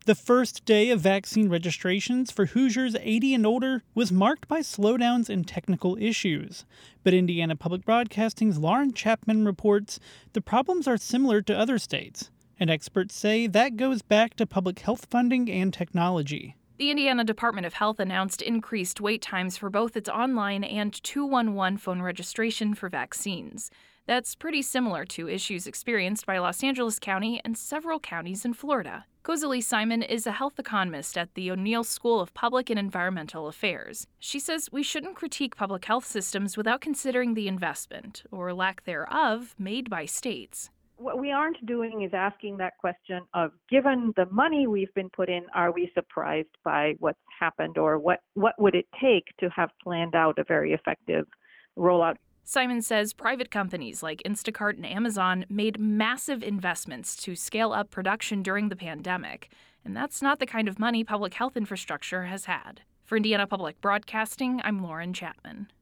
The first day of vaccine registrations for Hoosiers 80 and older was marked by slowdowns and technical issues. But Indiana Public Broadcasting's Lauren Chapman reports the problems are similar to other states, and experts say that goes back to public health funding and technology. The Indiana Department of Health announced increased wait times for both its online and 211 phone registration for vaccines. That's pretty similar to issues experienced by Los Angeles County and several counties in Florida. Kozalee Simon is a health economist at the O'Neill School of Public and Environmental Affairs. She says we shouldn't critique public health systems without considering the investment, or lack thereof, made by states. What we aren't doing is asking that question of, given the money we've been put in, are we surprised by what's happened, or what would it take to have planned out a very effective rollout? Simon says private companies like Instacart and Amazon made massive investments to scale up production during the pandemic, and that's not the kind of money public health infrastructure has had. For Indiana Public Broadcasting, I'm Lauren Chapman.